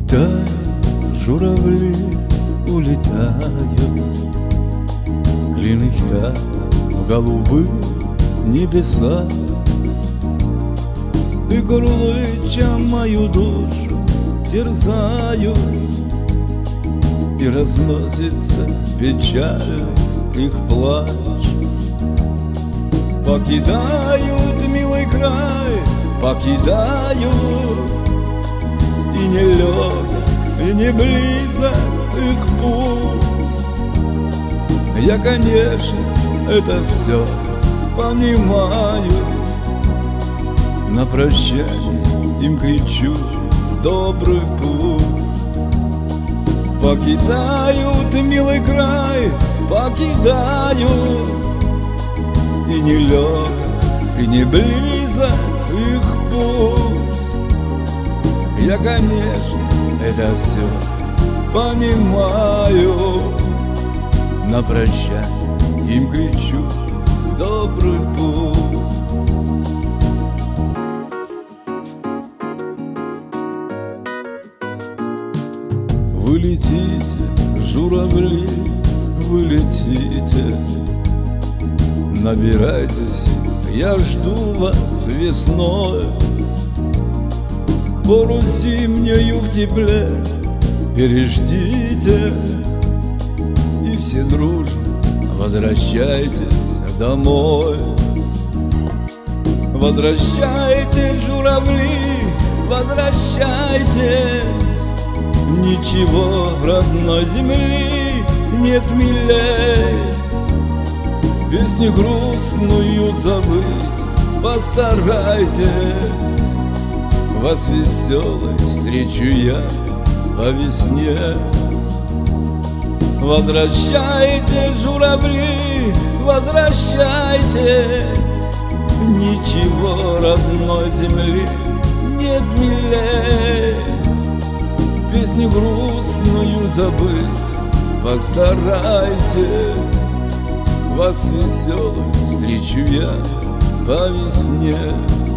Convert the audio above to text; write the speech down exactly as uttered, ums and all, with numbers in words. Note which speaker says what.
Speaker 1: Улетают журавли, улетают, клин их так в голубые небеса, и курлыча мою душу терзают, и разносится печаль их плач. Покидают милый край, покидают, и не легок, и не близок их путь. Я, конечно, это все понимаю, на прощание им кричу в добрый путь. Покидают милый край, покидают, и не легок, и не близок их путь. Я, конечно, это все понимаю, на прощание им кричу в добрый путь. Вы летите, журавли, вы летите, набирайтесь, я жду вас весной. Пору зимнюю в тепле переждите, и все дружно возвращайтесь домой. Возвращайтесь, журавли, возвращайтесь, ничего в родной земли нет милей. Песню грустную забыть постарайтесь, вас веселой встречу я по весне. Возвращайтесь, журавли, возвращайтесь, ничего родной земли нет милей. Песню грустную забыть постарайтесь, вас веселой встречу я по весне.